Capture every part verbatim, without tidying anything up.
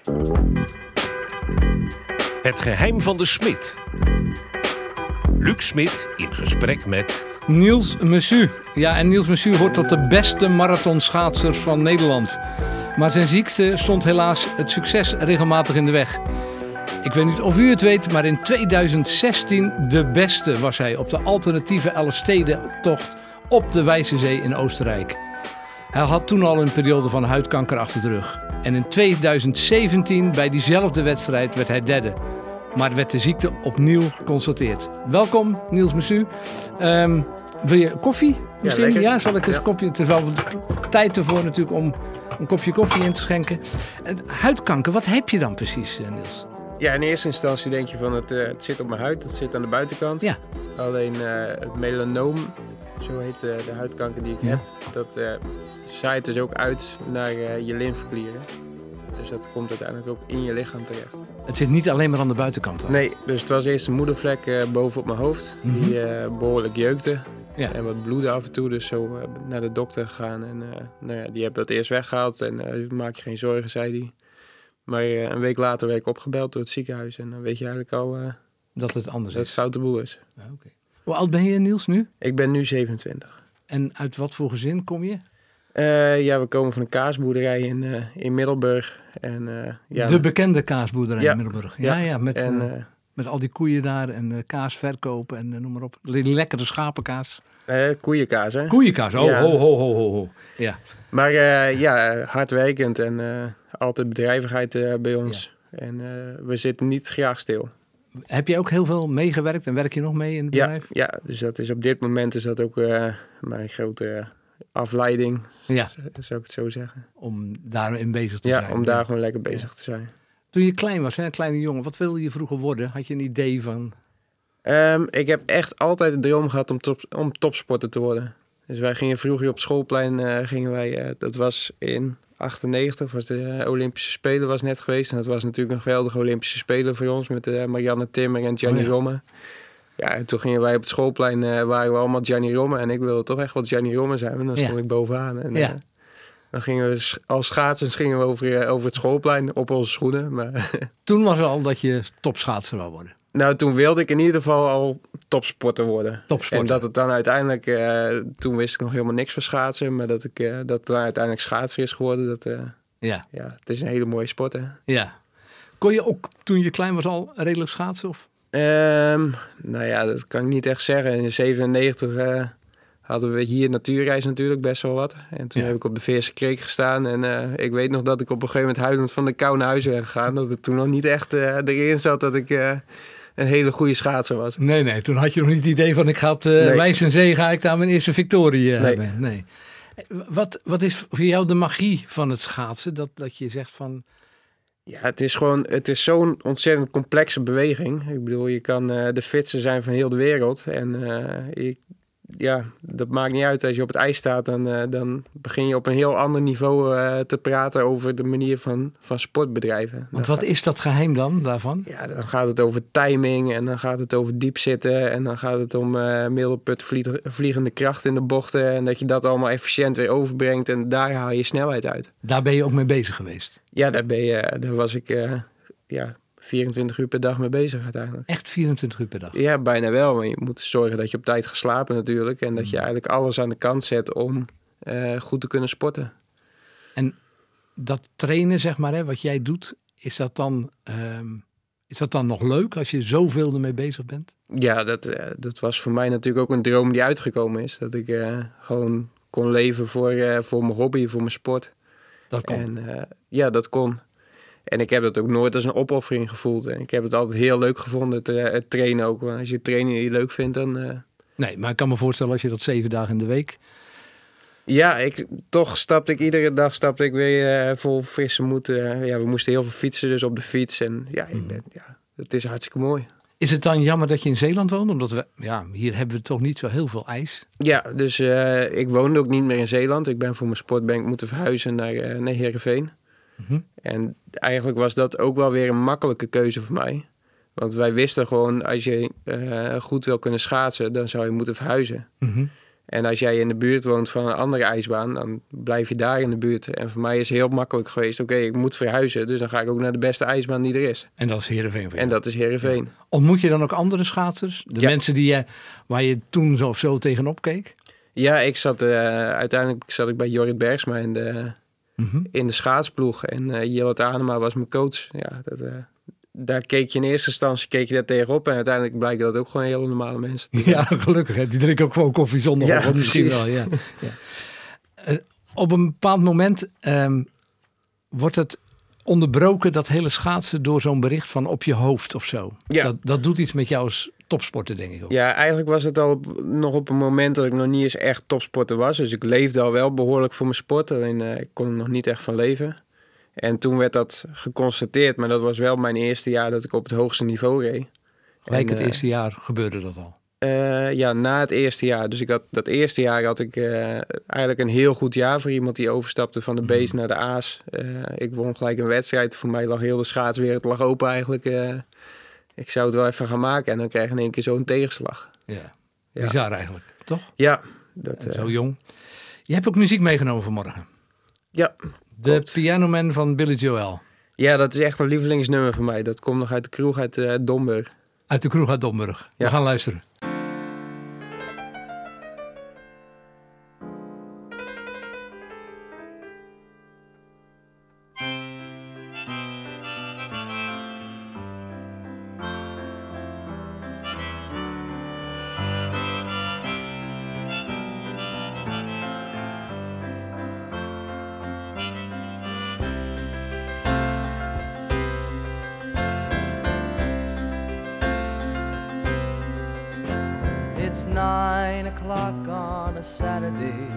Het geheim van de Smit. Luc Smit in gesprek met... Niels Messu. Ja, en Niels Messu hoort tot de beste marathonschaatsers van Nederland. Maar zijn ziekte stond helaas het succes regelmatig in de weg. Ik weet niet of u het weet, maar in tweeduizend zestien de beste was hij op de alternatieve Elfstedentocht op de Wijze Zee in Oostenrijk. Hij had toen al een periode van huidkanker achter de rug. En in tweeduizend zeventien, bij diezelfde wedstrijd, werd hij derde. Maar werd de ziekte opnieuw geconstateerd. Welkom, Niels Messu. Um, wil je koffie? Misschien? Ja, ja zal ik eens ja. kopje... Het is wel tijd ervoor natuurlijk om een kopje koffie in te schenken. Huidkanker, wat heb je dan precies, Niels? Ja, in eerste instantie denk je van het, uh, het zit op mijn huid, het zit aan de buitenkant. Ja. Alleen uh, het melanoom, zo heet uh, de huidkanker die ik ja. heb, dat uh, zaait dus ook uit naar uh, je lymfeklieren. Dus dat komt uiteindelijk ook in je lichaam terecht. Het zit niet alleen maar aan de buitenkant dan? Nee, dus het was eerst een moedervlek uh, boven op mijn hoofd, mm-hmm. die uh, behoorlijk jeukte. Ja. En wat bloedde af en toe, dus zo uh, naar de dokter gegaan. En uh, nou ja, die heeft dat eerst weggehaald en uh, maak je geen zorgen, zei hij. Maar uh, een week later werd ik opgebeld door het ziekenhuis. En dan weet je eigenlijk al uh, dat het anders dat is. het foute boel is. Ja, okay. Hoe oud ben je, Niels, nu? Ik ben nu zevenentwintig. En uit wat voor gezin kom je? Uh, ja, we komen van een kaasboerderij in, uh, in Middelburg. En, uh, ja, de bekende kaasboerderij ja, in Middelburg. Ja, ja, ja met, en, uh, met al die koeien daar en uh, kaas verkopen en uh, noem maar op. Lekkere schapenkaas. Uh, koeienkaas, hè? Koeienkaas, oh, ja. ho, ho, ho, ho, ho. Ja. Maar uh, ja, hardwerkend en uh, altijd bedrijvigheid uh, bij ons. Ja. En uh, we zitten niet graag stil. Heb je ook heel veel meegewerkt en werk je nog mee in het bedrijf? Ja, ja, dus dat is op dit moment is dat ook uh, mijn grote uh, afleiding, ja. zou ik het zo zeggen. Om daarin bezig te ja, zijn. Om daar ja. gewoon lekker bezig ja. te zijn. Toen je klein was, hè, een kleine jongen, wat wilde je vroeger worden? Had je een idee van... Um, ik heb echt altijd de droom gehad om, top, om topsporter te worden. Dus wij gingen vroeger op het schoolplein, uh, gingen wij, uh, dat was in achtennegentig, was de uh, Olympische Spelen was net geweest. En dat was natuurlijk een geweldige Olympische Spelen voor ons met uh, Marianne Timmer en Gianni oh, ja. Romme. Ja, en toen gingen wij op het schoolplein, uh, waren we allemaal Gianni Romme. En ik wilde toch echt wat Gianni Romme zijn, en dan stond ja. ik bovenaan. En, ja. uh, dan gingen we als schaatsers gingen we over, uh, over het schoolplein op onze schoenen. Maar toen was het al dat je topschaatser wou worden? Nou, toen wilde ik in ieder geval al topsporter worden. Topsporter. En dat het dan uiteindelijk, uh, toen wist ik nog helemaal niks van schaatsen, maar dat ik uh, dat het dan uiteindelijk schaatser is geworden, dat, uh, ja. ja, het is een hele mooie sport, hè. Ja. Kon je ook toen je klein was al redelijk schaatsen? Of? Um, nou ja, dat kan ik niet echt zeggen. In zevenennegentig uh, hadden we hier natuurreis natuurlijk best wel wat. En toen ja. heb ik op de Veerse Kreek gestaan. En uh, ik weet nog dat ik op een gegeven moment huilend van de kou naar huis ben gegaan. Dat het toen nog niet echt uh, erin zat dat ik... Uh, een hele goede schaatser was. Nee, nee, toen had je nog niet het idee van ik ga op de nee. Wijze Zee, ga ik daar mijn eerste victorie uh, nee. hebben. Nee. Wat, wat is voor jou de magie van het schaatsen? Dat, dat je zegt van... Ja, het is gewoon, het is zo'n ontzettend complexe beweging. Ik bedoel, je kan uh, de fitste zijn van heel de wereld. En uh, je, ja, dat maakt niet uit. Als je op het ijs staat, dan, uh, dan begin je op een heel ander niveau uh, te praten over de manier van, van sportbedrijven. Want wat is dat geheim dan daarvan? Ja, dan gaat het over timing en dan gaat het over diep zitten. En dan gaat het om uh, middelput vliegende kracht in de bochten. En dat je dat allemaal efficiënt weer overbrengt. En daar haal je snelheid uit. Daar ben je ook mee bezig geweest? Ja, daar, ben je, daar was ik... Uh, ja, vierentwintig uur per dag mee bezig uiteindelijk. Echt vierentwintig uur per dag? Ja, bijna wel. Maar je moet zorgen dat je op tijd gaat slapen natuurlijk. En dat je eigenlijk alles aan de kant zet om uh, goed te kunnen sporten. En dat trainen, zeg maar, hè, wat jij doet, is dat dan, um, is dat dan nog leuk als je zoveel ermee bezig bent? Ja, dat, uh, dat was voor mij natuurlijk ook een droom die uitgekomen is. Dat ik uh, gewoon kon leven voor, uh, voor mijn hobby, voor mijn sport. Dat kon? En, uh, ja, dat kon. En ik heb dat ook nooit als een opoffering gevoeld. En ik heb het altijd heel leuk gevonden, het, het trainen ook. Want als je training niet leuk vindt, dan... Uh... Nee, maar ik kan me voorstellen als je dat zeven dagen in de week... Ja, ik, toch stapte ik iedere dag stapte ik weer uh, vol frisse moed. Uh, ja, we moesten heel veel fietsen, dus op de fiets. En ja, ik ben, ja, het is hartstikke mooi. Is het dan jammer dat je in Zeeland woont? Omdat we, ja, hier hebben we toch niet zo heel veel ijs. Ja, dus uh, ik woonde ook niet meer in Zeeland. Ik ben voor mijn sportbank moeten verhuizen naar, uh, naar Heerenveen. Mm-hmm. En eigenlijk was dat ook wel weer een makkelijke keuze voor mij. Want wij wisten gewoon, als je uh, goed wil kunnen schaatsen, dan zou je moeten verhuizen. Mm-hmm. En als jij in de buurt woont van een andere ijsbaan, dan blijf je daar in de buurt. En voor mij is het heel makkelijk geweest. Oké, okay, ik moet verhuizen, dus dan ga ik ook naar de beste ijsbaan die er is. En dat is Heerenveen. En dat is Heerenveen. Ja. Ontmoet je dan ook andere schaatsers? De ja. mensen die je, waar je toen zo of zo tegenop keek? Ja, ik zat uh, uiteindelijk zat ik bij Jorrit Bergsma in de, mm-hmm. in de schaatsploeg. En uh, Jillet Anema was mijn coach. Ja, dat, uh, daar keek je in eerste instantie keek je daar tegenop. En uiteindelijk blijken dat ook gewoon hele normale mensen. Ja, gelukkig. Hè? Die drinken ook gewoon koffie zonder. Ja, misschien wel. Ja. Ja. Uh, op een bepaald moment um, wordt het onderbroken, dat hele schaatsen, door zo'n bericht van op je hoofd of zo. Ja. Dat, dat doet iets met jou als topsporter, denk ik ook. Ja, eigenlijk was het al op, nog op een moment dat ik nog niet eens echt topsporter was. Dus ik leefde al wel behoorlijk voor mijn sport. Alleen uh, ik kon er nog niet echt van leven. En toen werd dat geconstateerd. Maar dat was wel mijn eerste jaar dat ik op het hoogste niveau reed. Gelijk en, het uh, eerste jaar gebeurde dat al? Uh, ja, na het eerste jaar. Dus ik had, dat eerste jaar had ik uh, eigenlijk een heel goed jaar voor iemand die overstapte van de B's mm. naar de A's. Uh, ik won gelijk een wedstrijd. Voor mij lag heel de schaatswereld lag open eigenlijk. Uh, ik zou het wel even gaan maken en dan krijg je in één keer zo'n tegenslag. Ja, bizar ja. eigenlijk, toch? Ja. Dat, uh, zo jong. Je hebt ook muziek meegenomen vanmorgen. Ja. De klopt. Piano Man van Billy Joel. Ja, dat is echt een lievelingsnummer voor mij. Dat komt nog uit de kroeg uit uh, Domburg. Uit de kroeg uit Domburg. Ja. We gaan luisteren. It's nine o'clock on a Saturday.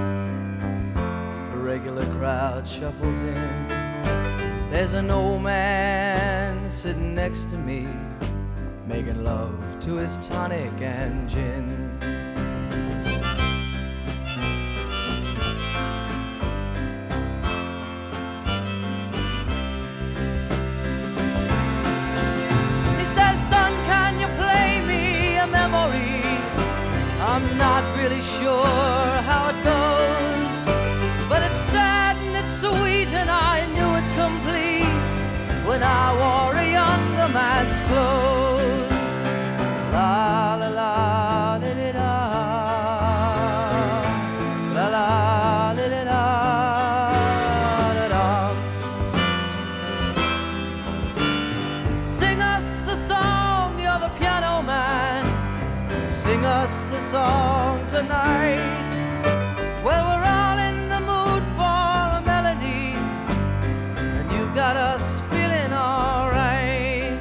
A regular crowd shuffles in. There's an old man sitting next to me, making love to his tonic and gin. I'm not really sure how it goes, but it's sad and it's sweet, and I knew it complete when I wore a younger man's clothes. La la la li li da, la la li li da, da da. Sing us a song, you're the piano man. Sing us a song tonight. Well, we're all in the mood for a melody, and you've got us feeling all right.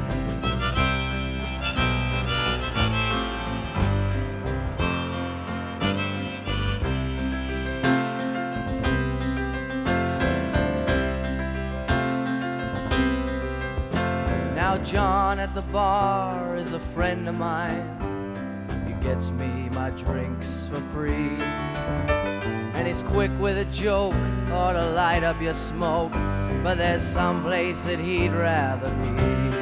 Now John at the bar is a friend of mine. Gets me my drinks for free, and he's quick with a joke or to light up your smoke, but there's some place that he'd rather be.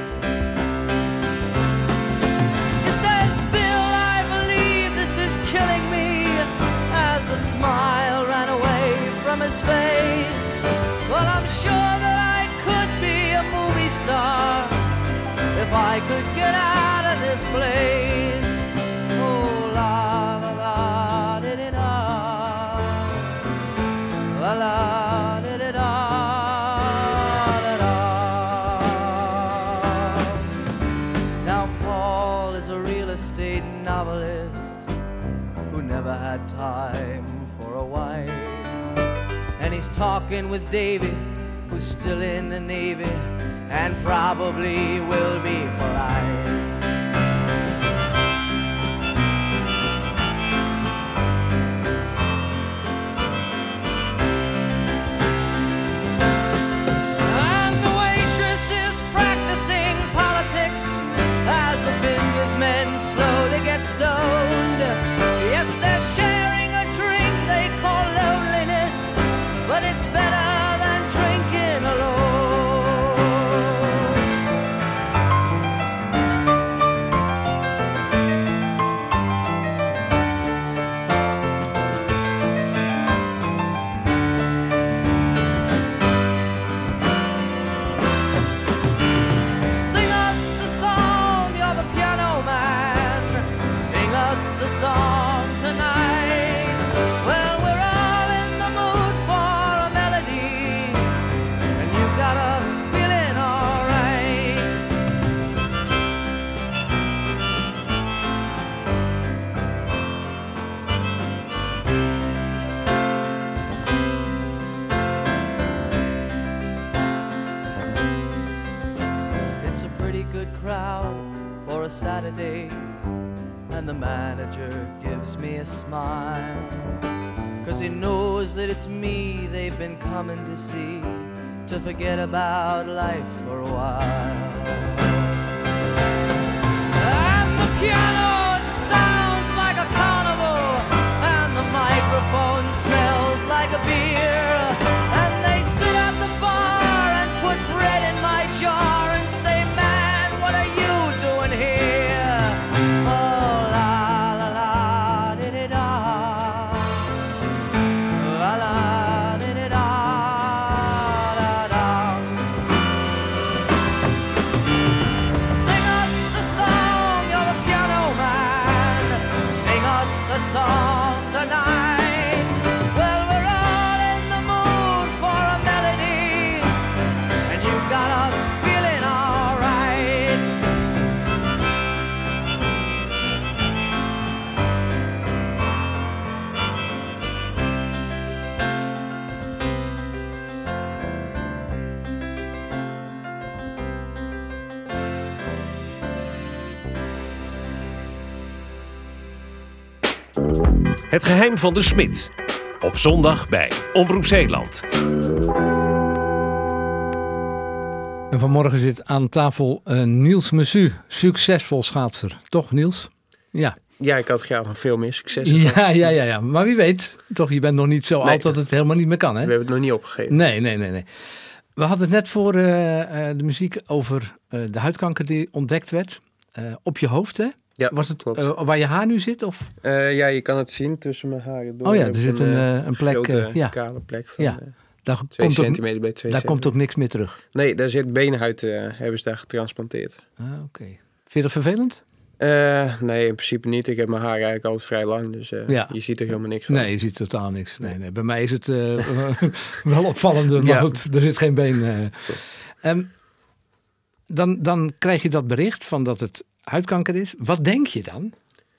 He says, Bill, I believe this is killing me, as a smile ran away from his face. Well, I'm sure that I could be a movie star if I could get out of this place. Oh, la la la di di da, la la di di da, da da. Now Paul is a real estate novelist who never had time for a wife, and he's talking with Davy, who's still in the Navy and probably will be for life. Stoned. Yes, they're sharing a drink they call loneliness, but it's better than drinking alone. good crowd for a Saturday, and the manager gives me a smile, 'cause he knows that it's me they've been coming to see, to forget about life for a while. And the piano, it sounds like a carnival, and the microphone smells like a beer, and they sit at the bar and put bread in my jar and say, man, what are you doing here? Oh, la la la, di-di-da, la la, di-di-da, da-da. Sing us a song, you're the piano man, sing us a song tonight. Well, we're all in the mood for a melody, and you got us feeling alright. Het geheim van de Smit. Op zondag bij Omroep Zeeland. En vanmorgen zit aan tafel uh, Niels Messu, succesvol schaatser. Toch, Niels? Ja. Ja, ik had graag nog veel meer succes. Ja, ja, ja, ja. Maar wie weet, toch, je bent nog niet zo Nee. oud dat het helemaal niet meer kan, hè? We hebben het nog niet opgegeven. Nee, nee, nee, nee. We hadden het net voor uh, uh, de muziek over uh, de huidkanker die ontdekt werd. Uh, op je hoofd, hè? Ja, Was het klopt. uh, waar je haar nu zit? Of? Uh, ja, je kan het zien tussen mijn haren door. Oh ja, er Op zit een, eh, uh, een plek. grote, Uh, ja, kale plek van Ja. eh, daar, twee komt ook, centimeter bij twee daar komt centimeter. ook niks meer terug. Nee, daar zit beenhuid, uh, hebben ze daar getransplanteerd. Ah, oké. Okay. Vind je dat vervelend? Uh, nee, in principe niet. Ik heb mijn haar eigenlijk altijd vrij lang, dus uh, Ja. je ziet er helemaal niks van. Nee, je ziet totaal niks. Nee, nee. Bij mij is het uh, wel opvallende, maar Ja. goed, er zit geen been. Uh. Um, dan, dan krijg je dat bericht van dat het huidkanker is. Wat denk je dan?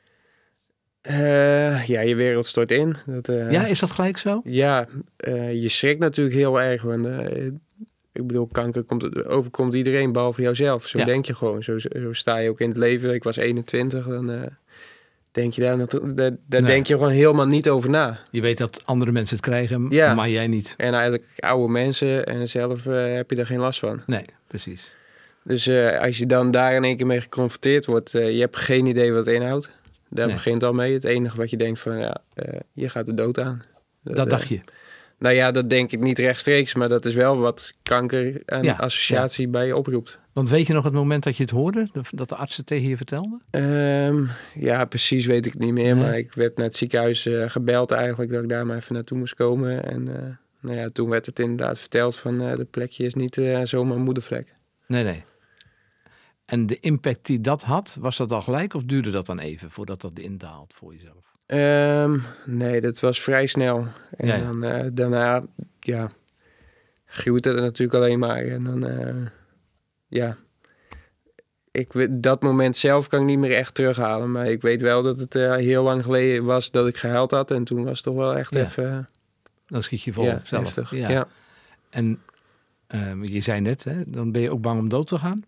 Uh, ja, je wereld stort in. Dat, uh, Ja, is dat gelijk zo? Ja, uh, je schrikt natuurlijk heel erg. Want, uh, ik bedoel, kanker komt, overkomt iedereen behalve jouzelf. Zo Ja. denk je gewoon. Zo, zo sta je ook in het leven. Ik was eenentwintig, dan uh, denk je daar, naartoe- daar, daar Nee. denk je gewoon helemaal niet over na. Je weet dat andere mensen het krijgen, Ja. maar jij niet. En eigenlijk oude mensen en zelf uh, heb je er geen last van. Nee, precies. Dus uh, als je dan daar in één keer mee geconfronteerd wordt, uh, je hebt geen idee wat het inhoudt. Daar Nee. begint al mee. Het enige wat je denkt van, ja, uh, je gaat de dood aan. Dat uh, dacht je. Nou ja, dat denk ik niet rechtstreeks, maar dat is wel wat kanker en Ja, associatie bij je oproept. Want weet je nog het moment dat je het hoorde? Dat de arts het tegen je vertelde? Um, ja, precies weet ik het niet meer, Nee. maar ik werd naar het ziekenhuis uh, gebeld eigenlijk dat ik daar maar even naartoe moest komen. En uh, nou ja, toen werd het inderdaad verteld van uh, de plekje is niet uh, zomaar een moedervlek. Nee, nee. En de impact die dat had, was dat al gelijk of duurde dat dan even voordat dat indaalt voor jezelf? Um, nee, dat was vrij snel. En Ja, ja. dan uh, daarna, ja, groeit het natuurlijk alleen maar. En dan, uh, ja, ik weet, dat moment zelf kan ik niet meer echt terughalen. Maar ik weet wel dat het uh, heel lang geleden was dat ik gehuild had. En toen was het toch wel echt Ja. even, uh, Dan schiet je vol ja, zelf. heftig. Ja. Ja. En uh, je zei net, hè, dan ben je ook bang om dood te gaan?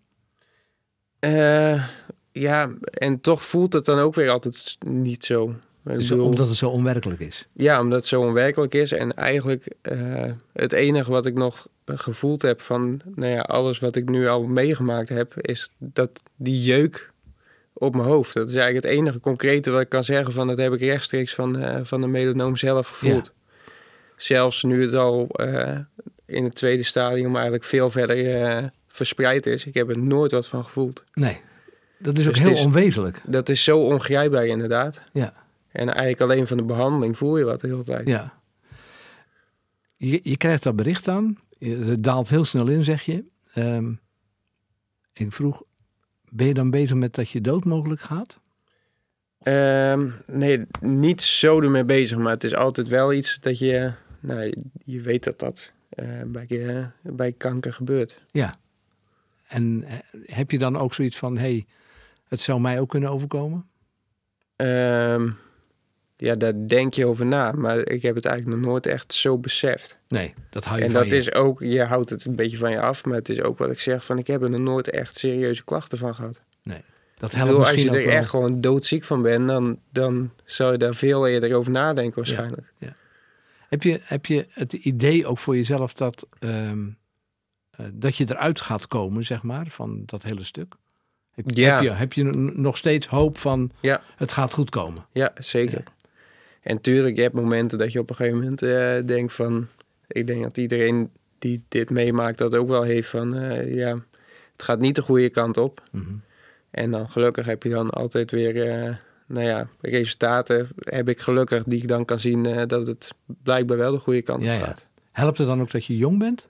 Uh, ja, en toch voelt het dan ook weer altijd niet zo. Ik Dus bedoel, omdat het zo onwerkelijk is. Ja, omdat het zo onwerkelijk is. En eigenlijk uh, het enige wat ik nog gevoeld heb van nou ja, alles wat ik nu al meegemaakt heb, is dat die jeuk op mijn hoofd. Dat is eigenlijk het enige concrete wat ik kan zeggen van dat heb ik rechtstreeks van, uh, van de melanoom zelf gevoeld. Ja. Zelfs nu het al uh, in het tweede stadium eigenlijk veel verder uh, verspreid is. Ik heb er nooit wat van gevoeld. Nee, dat is Dus ook het heel is- onwezenlijk. Dat is zo ongrijpbaar inderdaad. Ja, En eigenlijk alleen van de behandeling voel je wat de hele tijd. ja. Je, je krijgt dat bericht aan. Je- Het daalt heel snel in, zeg je. Um, ik vroeg, ben je dan bezig met dat je dood mogelijk gaat? Um, nee, niet zo ermee bezig, maar het is altijd wel iets dat je, nou, je, je weet dat dat uh, bij, uh, bij kanker gebeurt. Ja. En eh, heb je dan ook zoiets van, hé, hey, het zou mij ook kunnen overkomen? Um, ja, daar denk je over na. Maar ik heb het eigenlijk nog nooit echt zo beseft. Nee, dat hou je En van dat je. is ook, je houdt het een beetje van je af. Maar het is ook wat ik zeg, van ik heb er nog nooit echt serieuze klachten van gehad. Nee, dat Ik helpt bedoel, als misschien je ook er wel. echt gewoon doodziek van bent, dan, dan zou je daar veel eerder over nadenken waarschijnlijk. Heb je, heb je het idee ook voor jezelf dat, ehm, uh, dat je eruit gaat komen, zeg maar, van dat hele stuk? Heb, Ja. heb, je, heb je n- nog steeds hoop van Ja. het gaat goed komen? Ja, zeker. En tuurlijk, je hebt momenten dat je op een gegeven moment eh, denkt van... Ik denk dat iedereen die dit meemaakt dat ook wel heeft van... eh, ja, het gaat niet de goede kant op. Mhm. En dan gelukkig heb je dan altijd weer... eh, nou ja, resultaten heb ik gelukkig die ik dan kan zien... eh, dat het blijkbaar wel de goede kant Ja, op ja. gaat. Helpt het dan ook dat je jong bent?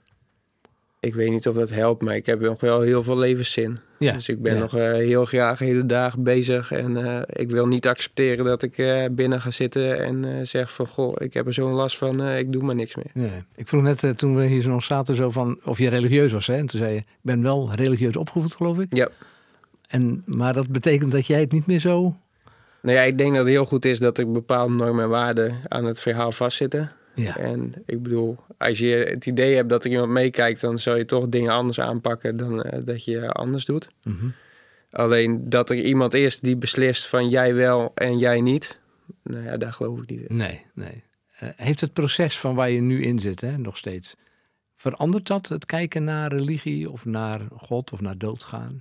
Ik weet niet of dat helpt, maar ik heb nog wel heel veel levenszin. Ja. Dus ik ben ja. nog uh, heel graag hele dagen bezig. En uh, ik wil niet accepteren dat ik uh, binnen ga zitten en uh, zeg van... Goh, ik heb er zo'n last van, uh, ik doe maar niks meer. Nee. Ik vroeg net uh, toen we hier zo nog zaten zo van of je religieus was. Hè? En toen zei je, ik ben wel religieus opgevoed, geloof ik. Ja. En, maar dat betekent dat jij het niet meer zo... Nou ja, ik denk dat het heel goed is dat er bepaalde normen en waarden aan het verhaal vastzitten. Ja. En ik bedoel, als je het idee hebt dat er iemand meekijkt... dan zou je toch dingen anders aanpakken dan uh, dat je anders doet. Mm-hmm. Alleen dat er iemand is die beslist van jij wel en jij niet... nou ja, daar geloof ik niet in. Nee, nee. Uh, heeft het proces van waar je nu in zit, hè, nog steeds... verandert dat, het kijken naar religie of naar God of naar doodgaan?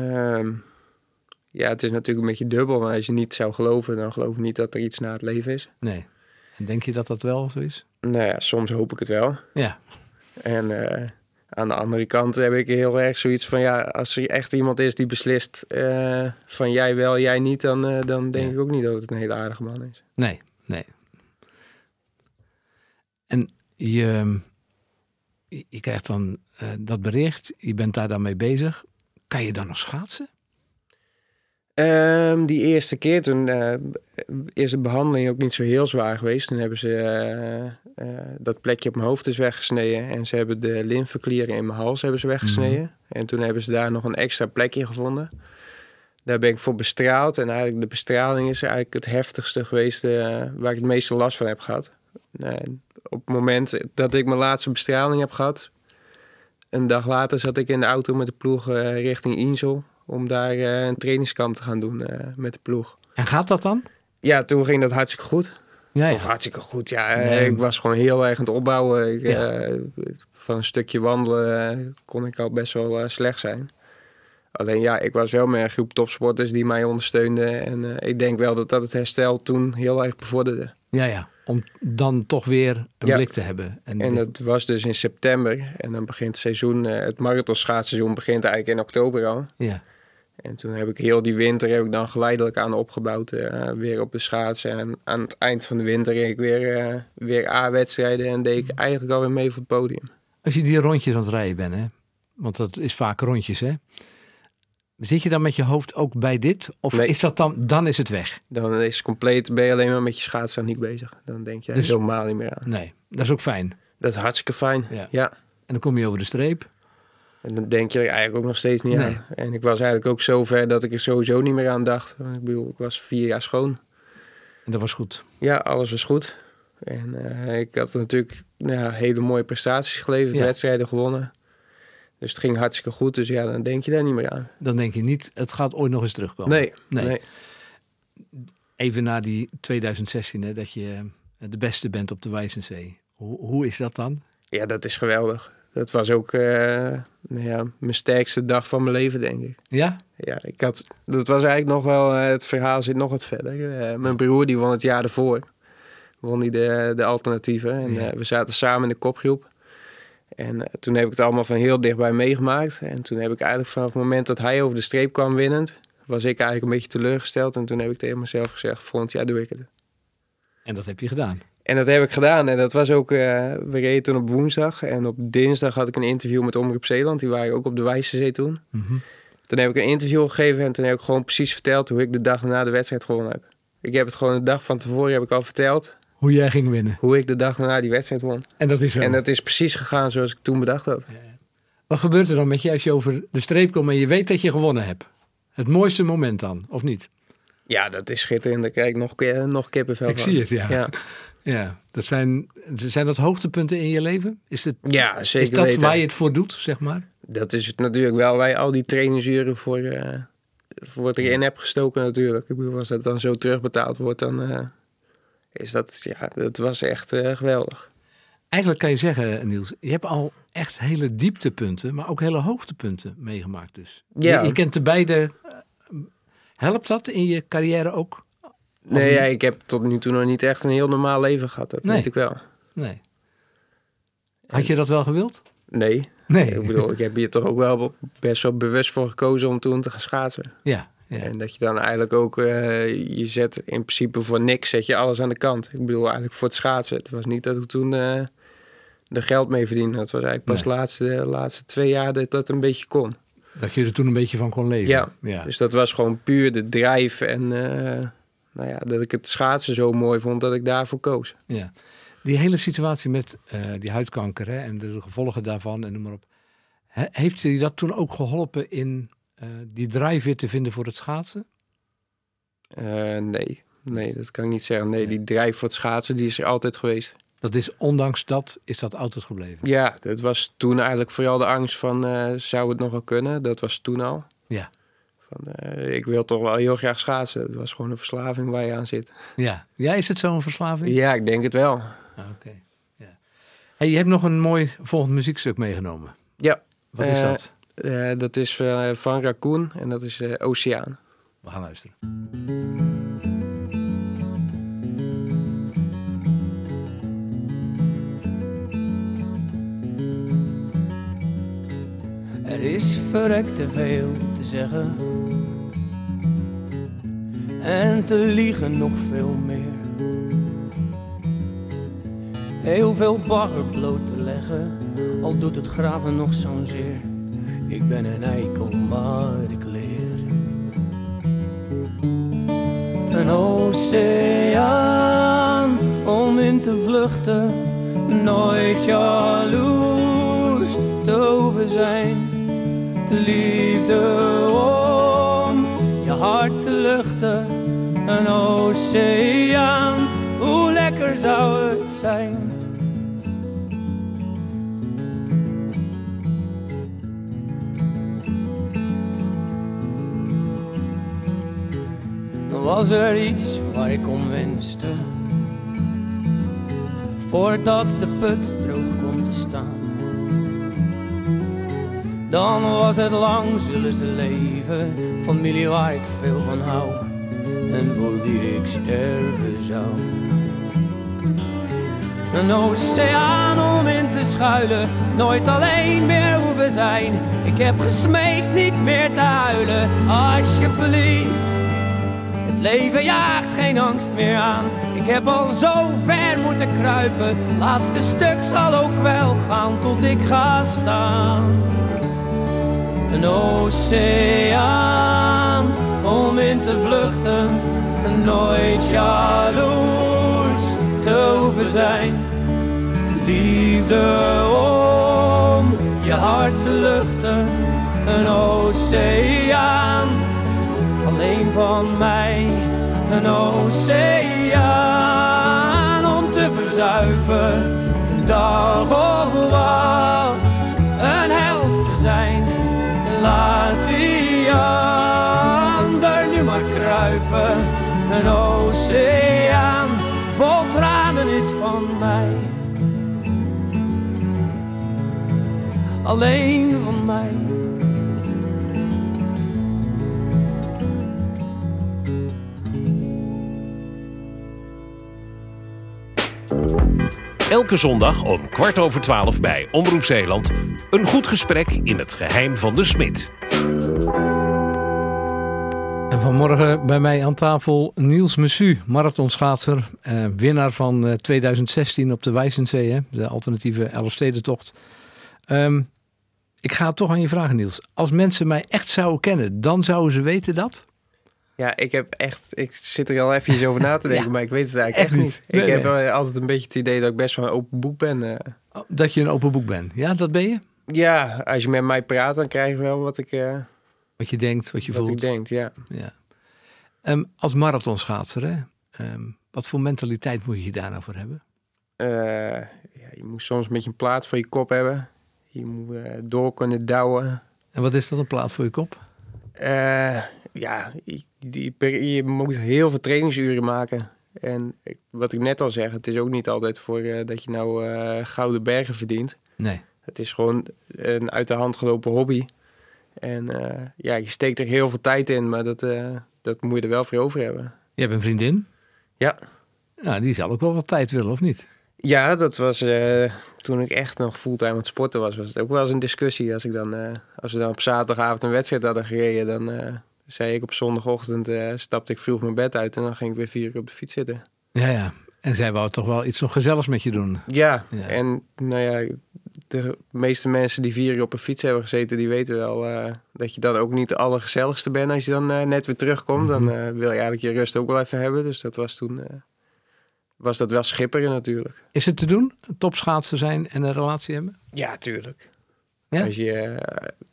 Um, ja, het is natuurlijk een beetje dubbel. Maar als je niet zou geloven, dan geloof ik niet dat er iets na het leven is. Nee. En denk je dat dat wel zo is? Nou ja, soms hoop ik het wel. Ja. En uh, aan de andere kant heb ik heel erg zoiets van... ja, als er echt iemand is die beslist uh, van jij wel, jij niet... dan, uh, dan denk ja. ik ook niet dat het een hele aardige man is. Nee, nee. En je, je krijgt dan uh, dat bericht, je bent daar dan mee bezig. Kan je dan nog schaatsen? Um, die eerste keer, toen uh, is de behandeling ook niet zo heel zwaar geweest. Toen hebben ze uh, uh, dat plekje op mijn hoofd is weggesneden. En ze hebben de lymfeklieren in mijn hals hebben ze weggesneden. Mm-hmm. En toen hebben ze daar nog een extra plekje gevonden. Daar ben ik voor bestraald. En eigenlijk de bestraling is eigenlijk het heftigste geweest uh, waar ik het meeste last van heb gehad. Uh, op het moment dat ik mijn laatste bestraling heb gehad... een dag later zat ik in de auto met de ploeg uh, richting Insel... om daar uh, een trainingskamp te gaan doen uh, met de ploeg. En gaat dat dan? Ja, toen ging dat hartstikke goed. Ja, ja. Of hartstikke goed, ja. Nee. Ik was gewoon heel erg aan het opbouwen. Ik, Ja. uh, van een stukje wandelen uh, kon ik al best wel uh, slecht zijn. Alleen ja, ik was wel met een groep topsporters die mij ondersteunden. En uh, ik denk wel dat dat het herstel toen heel erg bevorderde. Ja, ja. Om dan toch weer een ja. blik te hebben. En, en dat was dus in september. En dan begint het seizoen, uh, het marathonschaatsseizoen begint eigenlijk in oktober al. Ja. En toen heb ik heel die winter heb ik dan geleidelijk aan opgebouwd. Uh, weer op de schaatsen. En aan het eind van de winter ging ik weer, uh, weer A-wedstrijden. En deed ik eigenlijk alweer mee voor het podium. Als je die rondjes aan het rijden bent, hè? Want dat is vaak rondjes, hè? Zit je dan met je hoofd ook bij dit? Of Nee. is dat dan, dan is het weg? Dan is het compleet, ben je alleen maar met je schaatsen niet bezig. Dan denk je Dus- helemaal niet meer aan. Nee, dat is ook fijn. Dat is hartstikke fijn. Ja. Ja. En dan kom je over de streep. En dan denk je er eigenlijk ook nog steeds niet Nee. aan. En ik was eigenlijk ook zo ver dat ik er sowieso niet meer aan dacht. Want ik bedoel, ik was vier jaar schoon. En dat was goed. Ja, alles was goed. En uh, ik had natuurlijk nou ja, hele mooie prestaties geleverd, Ja. wedstrijden gewonnen. Dus het ging hartstikke goed. Dus ja, dan denk je daar niet meer aan. Dan denk je niet, het gaat ooit nog eens terugkomen. Nee, Nee. nee. Even na die twintig zestien, hè, dat je de beste bent op de Wijzenzee. Hoe, hoe is dat dan? Ja, dat is geweldig. Dat was ook uh, nou ja, mijn sterkste dag van mijn leven, denk ik. Ja? Ja, ik had, dat was eigenlijk nog wel, uh, het verhaal zit nog wat verder. Uh, mijn broer die won het jaar ervoor. Won die de, de alternatieven. En Ja. uh, we zaten samen in de kopgroep. En uh, toen heb ik het allemaal van heel dichtbij meegemaakt. En toen heb ik eigenlijk vanaf het moment dat hij over de streep kwam winnend... was ik eigenlijk een beetje teleurgesteld. En toen heb ik tegen mezelf gezegd, volgend jaar doe ik het. En dat heb je gedaan. En dat heb ik gedaan. En dat was ook, uh, we reden toen op woensdag. En op dinsdag had ik een interview met Omroep Zeeland. Die waren ook op de Wijzenzee toen. Mm-hmm. Toen heb ik een interview gegeven en toen heb ik gewoon precies verteld hoe ik de dag na de wedstrijd gewonnen heb. Ik heb het gewoon de dag van tevoren heb ik al verteld Hoe jij ging winnen. hoe ik de dag na die wedstrijd won. En dat is zo. En dat is precies gegaan zoals ik toen bedacht had. Wat gebeurt er dan met je als je over de streep komt en je weet dat je gewonnen hebt? Het mooiste moment dan, of niet? Ja, dat is schitterend. Daar krijg ik nog, ke- nog kippenvel Ik van. zie het, ja. Ja, Ja, dat zijn, zijn dat hoogtepunten in je leven? Is, het, ja zeker is dat weten. waar je het voor doet, zeg maar? Dat is het natuurlijk wel waar je al die trainingsuren voor, uh, voor wat erin hebt gestoken natuurlijk. Ik bedoel, als dat dan zo terugbetaald wordt, dan uh, is dat, ja, dat was echt uh, geweldig. Eigenlijk kan je zeggen, Niels, je hebt al echt hele dieptepunten, maar ook hele hoogtepunten meegemaakt dus. Ja. Je, je kent de beide. Helpt dat in je carrière ook? Nee, ja, ik heb tot nu toe nog niet echt een heel normaal leven gehad. Dat Nee. weet ik wel. Nee. Had je dat wel gewild? Nee. Nee. Ik bedoel, ik heb hier toch ook wel best wel bewust voor gekozen om toen te gaan schaatsen. Ja. ja. En dat je dan eigenlijk ook, uh, je zet in principe voor niks, zet je alles aan de kant. Ik bedoel, eigenlijk voor het schaatsen. Het was niet dat ik toen uh, er geld mee verdiende. Het was eigenlijk pas Nee. de laatste, laatste twee jaar dat dat een beetje kon. Dat je er toen een beetje van kon leven. Ja, ja. dus dat was gewoon puur de drive en uh, nou ja, dat ik het schaatsen zo mooi vond dat ik daarvoor koos. Ja. Die hele situatie met uh, die huidkanker hè, en de gevolgen daarvan en noem maar op. He, heeft je dat toen ook geholpen in uh, die drive weer te vinden voor het schaatsen? Uh, nee, nee, dat kan ik niet zeggen. Nee, die drive voor het schaatsen die is er altijd geweest. Dat is ondanks dat, is dat altijd gebleven? Ja, dat was toen eigenlijk vooral de angst van, uh, zou het nog wel kunnen? Dat was toen al. Ja. Van, uh, ik wil toch wel heel graag schaatsen. Het was gewoon een verslaving waar je aan zit. Ja, ja is het zo'n verslaving? Ja, ik denk het wel. Ah, Oké. Okay. Ja. Hey, je hebt nog een mooi volgend muziekstuk meegenomen. Ja. Wat is uh, dat? Uh, dat is uh, van Raccoon en dat is uh, Oceaan. We gaan luisteren. Er is verrekt te veel te zeggen en te liegen nog veel meer. Heel veel bagger bloot te leggen, al doet het graven nog zo'n zeer. Ik ben een eikel, maar ik leer. Een oceaan om in te vluchten, nooit jaloers te over zijn. Liefde om je hart te luchten, een oceaan, hoe lekker zou het zijn. Dan was er iets waar ik om wenste, voordat de put droog komt te staan. Dan was het lang, zullen ze leven, familie waar ik veel van hou en voor wie ik sterven zou. Een oceaan om in te schuilen, nooit alleen meer hoeven zijn. Ik heb gesmeekt niet meer te huilen, alsjeblieft. Het leven jaagt geen angst meer aan, ik heb al zo ver moeten kruipen. Laatste stuk zal ook wel gaan tot ik ga staan. Een oceaan om in te vluchten, nooit jaloers te hoeven zijn. Liefde om je hart te luchten, een oceaan alleen van mij. Een oceaan om te verzuipen, dag of wat, een held te zijn. Laat die ander nu maar kruipen. Een oceaan vol tranen is van mij. Alleen van mij. Elke zondag om kwart over twaalf bij Omroep Zeeland. Een goed gesprek in het geheim van de smid. En vanmorgen bij mij aan tafel Niels Messu, marathonschaatser. Eh, winnaar van eh, tweeduizend zestien op de Wijzenzee, hè, de alternatieve Elfstedentocht. Um, ik ga het toch aan je vragen, Niels. Als mensen mij echt zouden kennen, dan zouden ze weten dat? Ja, ik heb echt, ik zit er al even over na te denken, ja, maar ik weet het eigenlijk echt echt niet. niet. Nee, ik nee. heb altijd een beetje het idee dat ik best wel een open boek ben. Uh. Dat je een open boek bent. Ja, dat ben je? Ja, als je met mij praat, dan krijg je wel wat ik, uh, wat je denkt, wat je wat voelt. ik denk, ja. ja. Um, als marathonschaatser, hè? Um, wat voor mentaliteit moet je daar nou voor hebben? Uh, ja, je moet soms een beetje een plaat voor je kop hebben. Je moet uh, door kunnen douwen. En wat is dat, een plaat voor je kop? Uh, ja, je, je, je moet heel veel trainingsuren maken. En ik, wat ik net al zeg, het is ook niet altijd voor uh, dat je nou uh, gouden bergen verdient. Nee. Het is gewoon een uit de hand gelopen hobby. En uh, ja, je steekt er heel veel tijd in, maar dat, uh, dat moet je er wel voor over hebben. Je hebt een vriendin? Ja. Nou, die zal ook wel wat tijd willen, of niet? Ja, dat was uh, toen ik echt nog fulltime aan het sporten was, was het ook wel eens een discussie. Als, ik dan, uh, als we dan op zaterdagavond een wedstrijd hadden gereden, dan uh, zei ik op zondagochtend, uh, stapte ik vroeg mijn bed uit en dan ging ik weer vier uur op de fiets zitten. Ja, ja. En zij wou toch wel iets nog gezelligs met je doen? Ja, ja. En nou ja, de meeste mensen die vier uur op een fiets hebben gezeten, die weten wel uh, dat je dan ook niet de allergezelligste bent als je dan uh, net weer terugkomt. Mm-hmm. Dan uh, wil je eigenlijk je rust ook wel even hebben. Dus dat was toen, uh, was dat wel schipperen natuurlijk. Is het te doen, topschaatser zijn en een relatie hebben? Ja, tuurlijk. Ja? Als je, uh,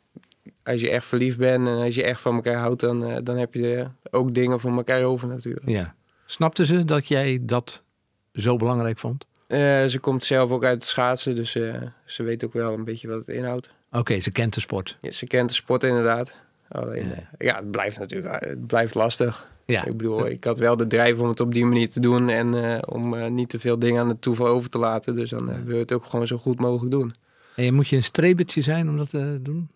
als je echt verliefd bent en als je echt van elkaar houdt, dan, uh, dan heb je uh, ook dingen voor elkaar over natuurlijk. Ja. Snapte ze dat jij dat zo belangrijk vond? Uh, ze komt zelf ook uit het schaatsen, dus uh, ze weet ook wel een beetje wat het inhoudt. Oké, okay, ze kent de sport. Ja, ze kent de sport inderdaad. Alleen, ja. Uh, ja, het blijft natuurlijk het blijft lastig. Ja. Ik bedoel, ik had wel de drijf om het op die manier te doen en uh, om uh, niet te veel dingen aan het toeval over te laten. Dus dan uh, wil je het ook gewoon zo goed mogelijk doen. En moet je een strebertje zijn om dat te doen?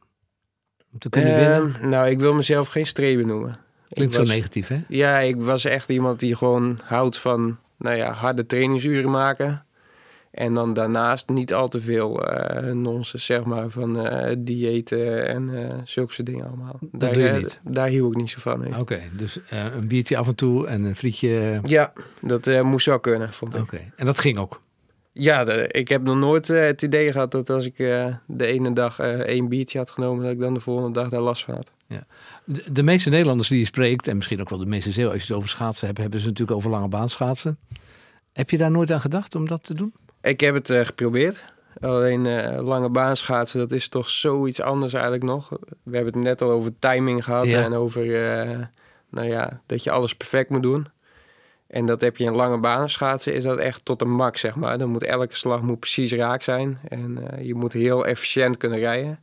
Om te kunnen uh, winnen? Nou, ik wil mezelf geen streber noemen. Klinkt was, zo negatief, hè? Ja, ik was echt iemand die gewoon houdt van nou ja, harde trainingsuren maken. En dan daarnaast niet al te veel uh, nonsens, zeg maar, van uh, diëten en uh, zulke soort dingen allemaal. Dat daar, doe je uh, niet? Daar hield ik niet zo van. Oké, okay, dus uh, een biertje af en toe en een frietje. Ja, dat uh, moest wel kunnen, vond ik. Oké, okay. En dat ging ook? Ja, de, ik heb nog nooit uh, het idee gehad dat als ik uh, de ene dag uh, één biertje had genomen, dat ik dan de volgende dag daar last van had. Ja. De, de meeste Nederlanders die je spreekt, en misschien ook wel de meeste Zeeuwen, als je het over schaatsen hebt, hebben ze natuurlijk over lange baan schaatsen. Heb je daar nooit aan gedacht om dat te doen? Ik heb het uh, geprobeerd. Alleen uh, lange baan schaatsen, dat is toch zoiets anders eigenlijk nog. We hebben het net al over timing gehad ja. en over uh, nou ja, dat je alles perfect moet doen. En dat heb je in lange baan schaatsen, is dat echt tot een max, zeg maar. Dan moet elke slag moet precies raak zijn en uh, je moet heel efficiënt kunnen rijden.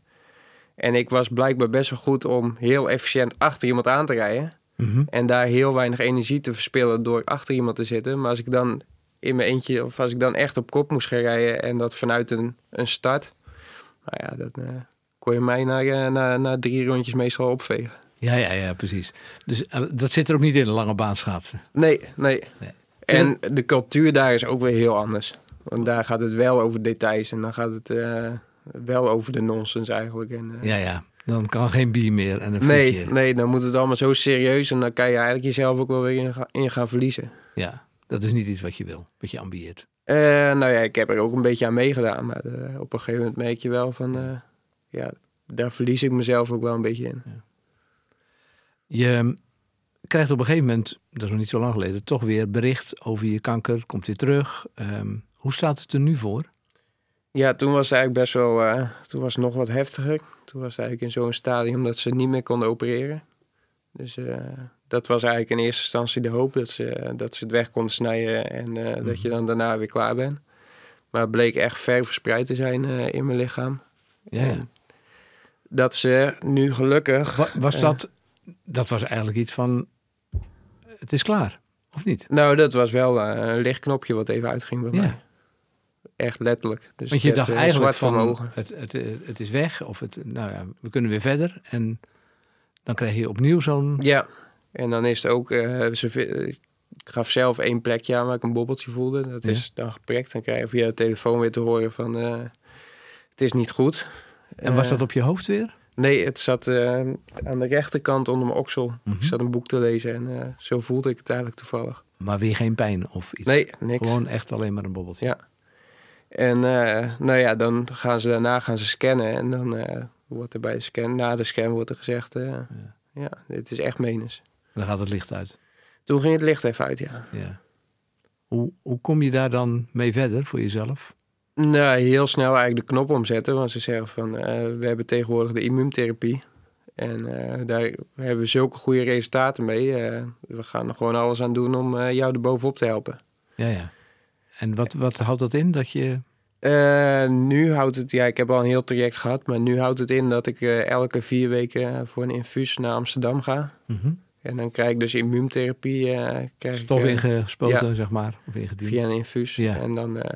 En ik was blijkbaar best wel goed om heel efficiënt achter iemand aan te rijden. Mm-hmm. En daar heel weinig energie te verspillen door achter iemand te zitten. Maar als ik dan in mijn eentje, of als ik dan echt op kop moest gaan rijden en dat vanuit een, een start, nou ja, dat uh, kon je mij na, uh, na, na drie rondjes meestal opvegen. Ja, ja, ja, precies. Dus uh, dat zit er ook niet in, de lange baan schaatsen? Nee, nee, nee. En de cultuur daar is ook weer heel anders. Want daar gaat het wel over details en dan gaat het uh, wel over de nonsens eigenlijk. En, uh, ja, ja. Dan kan geen bier meer en een frietje. Nee, nee, dan moet het allemaal zo serieus en dan kan je eigenlijk jezelf ook wel weer in, ga, in gaan verliezen. Ja, dat is niet iets wat je wil, wat je ambieert. Uh, nou ja, ik heb er ook een beetje aan meegedaan, maar uh, op een gegeven moment merk je wel van, uh, ja, daar verlies ik mezelf ook wel een beetje in. Ja. Je krijgt op een gegeven moment, dat is nog niet zo lang geleden, toch weer bericht over je kanker, komt weer terug. Um, hoe staat het er nu voor? Ja, toen was het eigenlijk best wel, uh, toen was het nog wat heftiger. Toen was het eigenlijk in zo'n stadium dat ze niet meer konden opereren. Dus uh, dat was eigenlijk in eerste instantie de hoop dat ze, dat ze het weg konden snijden en uh, mm-hmm. dat je dan daarna weer klaar bent. Maar het bleek echt ver verspreid te zijn uh, in mijn lichaam. Ja, ja. Dat ze nu gelukkig... Was, was dat, uh, dat was eigenlijk iets van, het is klaar, of niet? Nou, dat was wel uh, een lichtknopje wat even uitging bij ja. mij. Echt letterlijk. Dus want je dacht uh, eigenlijk van, het, het, het, het is weg, of het, nou ja, we kunnen weer verder. En dan krijg je opnieuw zo'n... Ja, en dan is het ook... Uh, ze, ik gaf zelf één plekje aan waar ik een bobbeltje voelde. Dat ja. is dan geprikt. Dan krijg je via de telefoon weer te horen van... Uh, het is niet goed. En was dat op je hoofd weer? Nee, het zat uh, aan de rechterkant onder mijn oksel. Mm-hmm. Ik zat een boek te lezen en uh, zo voelde ik het eigenlijk toevallig. Maar weer geen pijn of iets? Nee, niks. Gewoon echt alleen maar een bobbeltje? Ja. En uh, nou ja, dan gaan ze daarna gaan ze scannen en dan uh, wordt er bij de scan, na de scan wordt er gezegd, uh, ja. ja, dit is echt menens. En dan gaat het licht uit? Toen ging het licht even uit, ja. ja. Hoe, hoe kom je daar dan mee verder voor jezelf? Nou, heel snel eigenlijk de knop omzetten, want ze zeggen van, uh, we hebben tegenwoordig de immuuntherapie. En uh, daar hebben we zulke goede resultaten mee. Uh, we gaan er gewoon alles aan doen om uh, jou er bovenop te helpen. Ja, ja. En wat, wat houdt dat in? Dat je... Uh, nu houdt het... Ja, ik heb al een heel traject gehad. Maar nu houdt het in dat ik uh, elke vier weken voor een infuus naar Amsterdam ga. Mm-hmm. En dan krijg ik dus immuuntherapie. Uh, krijg Stof ik, uh, ingespoten, ja, zeg maar. Of ingediend. via een infuus. Ja. En dan uh,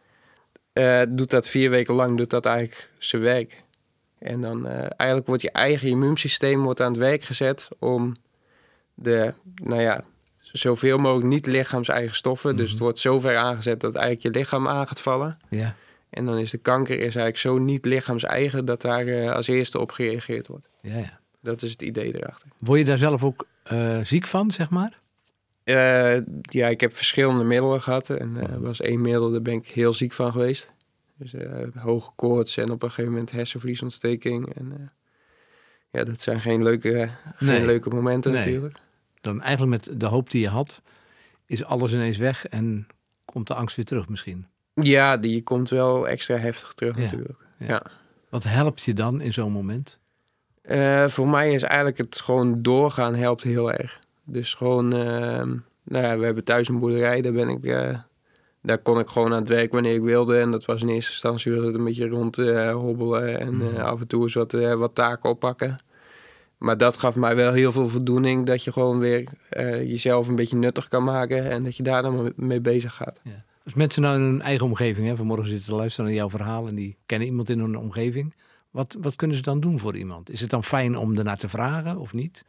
uh, doet dat vier weken lang doet dat eigenlijk zijn werk. En dan uh, eigenlijk wordt je eigen immuunsysteem wordt aan het werk gezet om de, nou ja, zoveel mogelijk niet lichaams-eigen stoffen. Mm-hmm. Dus het wordt zo ver aangezet dat eigenlijk je lichaam aan gaat vallen. Ja. En dan is de kanker is eigenlijk zo niet lichaams-eigen dat daar uh, als eerste op gereageerd wordt. Ja, ja. Dat is het idee erachter. Word je daar zelf ook uh, ziek van, zeg maar? Uh, ja, ik heb verschillende middelen gehad. En er uh, was één middel, daar ben ik heel ziek van geweest. Dus uh, hoge koorts en op een gegeven moment hersenvliesontsteking. En, uh, ja, dat zijn geen leuke, uh, nee. geen leuke momenten nee. natuurlijk. Dan eigenlijk met de hoop die je had, is alles ineens weg en komt de angst weer terug misschien. Ja, die komt wel extra heftig terug ja. natuurlijk. Ja. Ja. Wat helpt je dan in zo'n moment? Uh, voor mij is eigenlijk het gewoon doorgaan helpt heel erg. Dus gewoon, uh, nou ja, we hebben thuis een boerderij, daar ben ik... Uh, Daar kon ik gewoon aan het werk wanneer ik wilde. En dat was in eerste instantie was een beetje rond uh, hobbelen. En uh, af en toe eens wat, uh, wat taken oppakken. Maar dat gaf mij wel heel veel voldoening. Dat je gewoon weer uh, jezelf een beetje nuttig kan maken. En dat je daar dan mee bezig gaat. Ja. Als mensen nou in hun eigen omgeving hebben. Vanmorgen zitten te luisteren naar jouw verhaal. En die kennen iemand in hun omgeving. Wat, wat kunnen ze dan doen voor iemand? Is het dan fijn om ernaar te vragen of niet?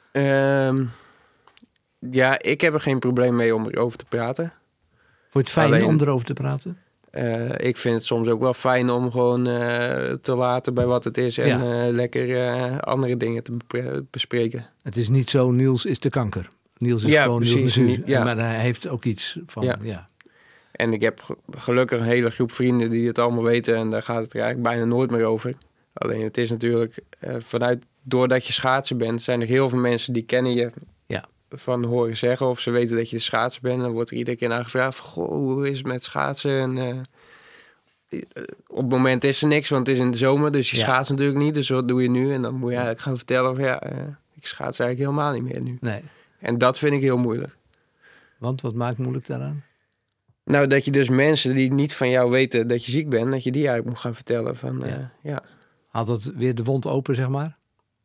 Um, ja, ik heb er geen probleem mee om erover te praten. Vond je het fijn Alleen, om erover te praten? Uh, ik vind het soms ook wel fijn om gewoon uh, te laten bij wat het is. En ja. uh, lekker uh, andere dingen te bepre- bespreken. Het is niet zo, Niels is de kanker. Niels is ja, gewoon precies, Niels. Ja. Maar hij heeft ook iets van, ja. ja. En ik heb gelukkig een hele groep vrienden die het allemaal weten. En daar gaat het er eigenlijk bijna nooit meer over. Alleen het is natuurlijk, uh, vanuit, doordat je schaatser bent, zijn er heel veel mensen die kennen je... Ja. Van horen zeggen of ze weten dat je de schaatser bent. Dan wordt er iedere keer naar gevraagd van, goh, hoe is het met schaatsen? En, uh, op het moment is er niks, want het is in de zomer, dus je ja. schaatst natuurlijk niet. Dus wat doe je nu? En dan moet je eigenlijk gaan vertellen van, ja, uh, ik schaats eigenlijk helemaal niet meer nu. Nee. En dat vind ik heel moeilijk. Want wat maakt moeilijk daaraan? Nou, dat je dus mensen die niet van jou weten dat je ziek bent, dat je die eigenlijk moet gaan vertellen van, uh, ja. ja. Haalt dat weer de wond open, zeg maar?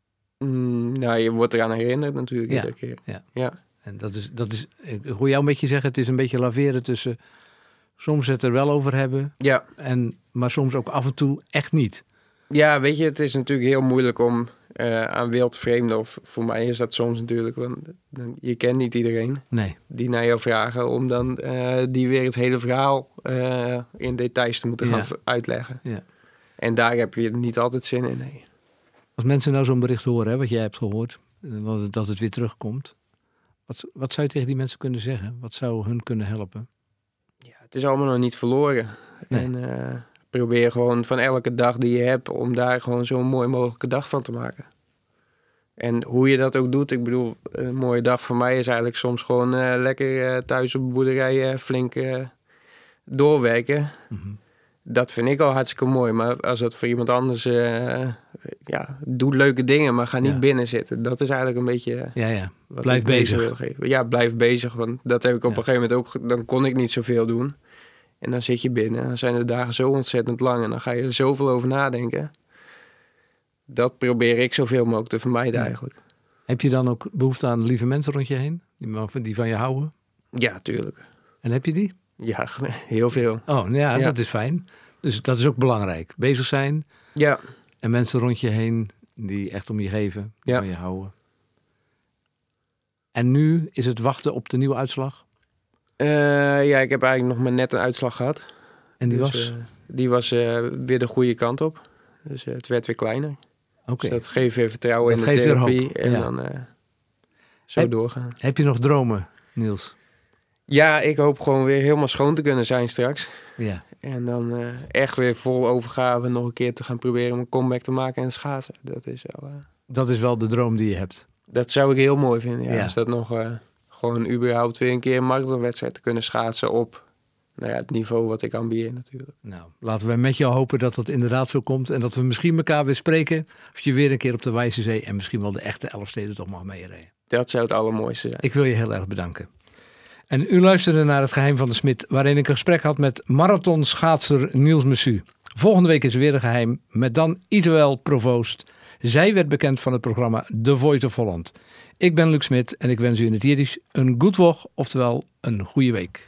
Mm, nou, je wordt eraan herinnerd natuurlijk ja. iedere keer. Ja. ja. En dat is, dat is, ik hoor jou een beetje zeggen, het is een beetje laveren tussen soms het er wel over hebben, ja. en, maar soms ook af en toe echt niet. Ja, weet je, het is natuurlijk heel moeilijk om uh, aan wildvreemden, of voor mij is dat soms natuurlijk, want je kent niet iedereen nee. die naar jou vragen, om dan uh, die weer het hele verhaal uh, in details te moeten ja. gaan uitleggen. Ja. En daar heb je niet altijd zin in, nee. Als mensen nou zo'n bericht horen, hè, wat jij hebt gehoord, dat het weer terugkomt. Wat, wat zou je tegen die mensen kunnen zeggen? Wat zou hun kunnen helpen? Ja, het is allemaal nog niet verloren. Nee. En uh, probeer gewoon van elke dag die je hebt, om daar gewoon zo'n mooi mogelijke dag van te maken. En hoe je dat ook doet, ik bedoel, een mooie dag voor mij is eigenlijk soms gewoon uh, lekker uh, thuis op de boerderij uh, flink uh, doorwerken. Mm-hmm. Dat vind ik al hartstikke mooi. Maar als dat voor iemand anders... Uh, ja, doe leuke dingen, maar ga niet ja. binnen zitten. Dat is eigenlijk een beetje... Uh, ja, ja. Blijf bezig. Ja, blijf bezig. Want dat heb ik op ja. een gegeven moment ook... Dan kon ik niet zoveel doen. En dan zit je binnen. Dan zijn de dagen zo ontzettend lang. En dan ga je er zoveel over nadenken. Dat probeer ik zoveel mogelijk te vermijden ja. eigenlijk. Heb je dan ook behoefte aan lieve mensen rond je heen? Die van je houden? Ja, tuurlijk. En heb je die? Ja, heel veel. Oh, ja, ja, dat is fijn. Dus dat is ook belangrijk. Bezig zijn. Ja. En mensen rond je heen die echt om je geven, die ja. van je houden. En nu is het wachten op de nieuwe uitslag? Uh, ja, ik heb eigenlijk nog maar net een uitslag gehad. En die dus, was? Uh, die was uh, weer de goede kant op. Dus uh, het werd weer kleiner. Oké. Okay. Dus dat geeft weer vertrouwen dat in de therapie. En ja. dan uh, zo heb, doorgaan. Heb je nog dromen, Niels? Ja, ik hoop gewoon weer helemaal schoon te kunnen zijn straks. Ja. En dan uh, echt weer vol overgave nog een keer te gaan proberen om een comeback te maken en schaatsen. Dat is wel... Uh, dat is wel de droom die je hebt? Dat zou ik heel mooi vinden, ja. ja. Als dat nog uh, gewoon überhaupt weer een keer een marathonwedstrijd te kunnen schaatsen op... nou ja, het niveau wat ik ambieer natuurlijk. Nou, laten we met jou hopen dat dat inderdaad zo komt. En dat we misschien elkaar weer spreken. Of je weer een keer op de Wijze Zee en misschien wel de echte Elfsteden toch mag meerijden. Dat zou het allermooiste zijn. Ik wil je heel erg bedanken. En u luisterde naar Het Geheim van de Smit, waarin ik een gesprek had met marathonschaatser Niels Messu. Volgende week is er weer een geheim, met dan Ituel Provoost. Zij werd bekend van het programma The Voice of Holland. Ik ben Luc Smit en ik wens u in het Jiddisch een goed woch, oftewel een goede week.